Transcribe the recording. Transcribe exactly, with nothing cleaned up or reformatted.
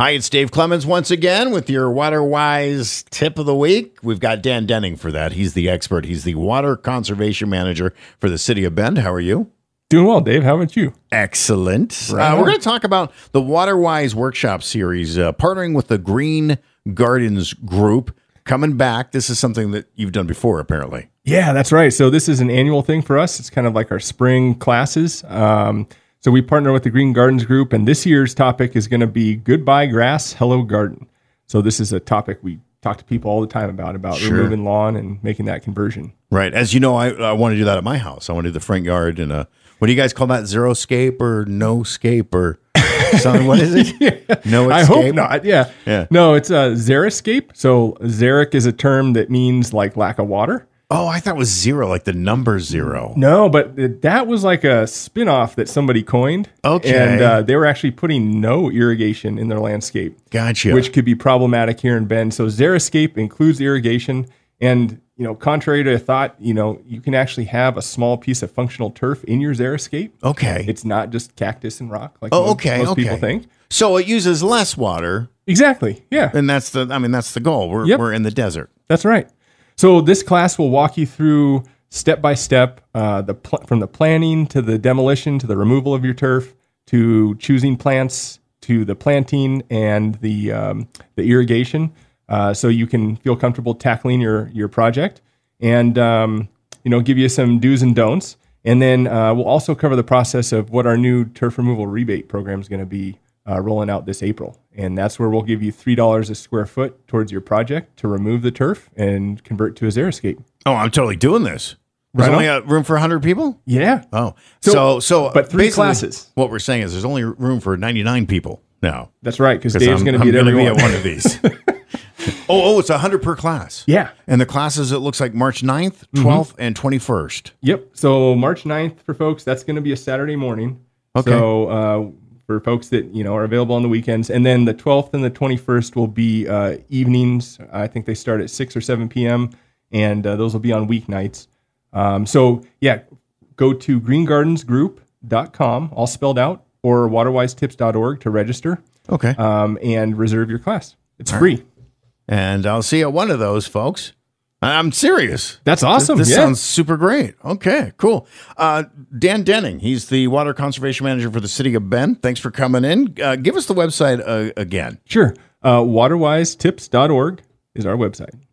Hi, it's Dave Clemens once again with your WaterWise tip of the week. We've got Dan Denning for that. He's the expert. He's the water conservation manager for the city of Bend. How are you? Doing well, Dave. How about you? Excellent. Right Uh, we're going to talk about the WaterWise workshop series, uh, partnering with the Green Gardens Group. Coming back, this is something that you've done before, apparently. Yeah, that's right. So this is an annual thing for us. It's kind of like our spring classes. Um, so we partner with the Green Gardens Group, and this year's topic is going to be Goodbye Grass, Hello Garden. So this is a topic we talk to people all the time about, about Sure. removing lawn and making that conversion. Right. As you know, I, I want to do that at my house. I want to do the front yard and uh, what do you guys call that? Zero scape or no scape or something? What is it? yeah. No escape? I hope not. Yeah. Yeah. No, it's a xeriscape. So xeric is a term that means like lack of water. Oh, I thought it was zero, like the number zero. No, but th- that was like a spin-off that somebody coined. Okay. And uh, they were actually putting no irrigation in their landscape. Gotcha. Which could be problematic here in Bend. So xeriscape includes irrigation. And, you know, contrary to thought, you know, you can actually have a small piece of functional turf in your xeriscape. Okay. It's not just cactus and rock like Oh, most, okay, most okay. people think. So it uses less water, Exactly. Yeah, and that's the, I mean, that's the goal. We're, Yep. we're in the desert. that's right. So this class will walk you through step by step, uh, the pl- from the planning to the demolition to the removal of your turf to choosing plants to the planting and the um, the irrigation, uh, so you can feel comfortable tackling your your project, and um, you know give you some do's and don'ts, and then uh, we'll also cover the process of what our new turf removal rebate program is going to be uh, rolling out this April. And that's where we'll give you three dollars a square foot towards your project to remove the turf and convert to a xeriscape. Oh, I'm totally doing this. There's Right only uh, room for one hundred people? Yeah. Oh. So- So, so, but three basically classes. What we're saying is there's only room for ninety-nine people now. That's right, because 'Cause Dave's I'm- going to be I'm at every gonna one. be at one of these. oh, oh, it's one hundred per class. Yeah. And the classes, it looks like March ninth, twelfth, and twenty-first. Yep. So March ninth for folks, that's going to be a Saturday morning. Okay. So uh, for folks that you know are available on the weekends, and then the twelfth and the twenty-first will be uh, evenings. I think they start at six or seven p.m. and uh, those will be on weeknights. Um, so yeah, go to green gardens group dot com, all spelled out, or waterwise tips dot org to register Okay. um, and reserve your class. It's All free. And I'll see you at one of those, folks. I'm serious. That's awesome. This yeah. sounds super great. Okay, cool. Uh, Dan Denning, he's the water conservation manager for the city of Bend. Thanks for coming in. Uh, give us the website uh, again. Sure. Uh, waterwise tips dot org is our website.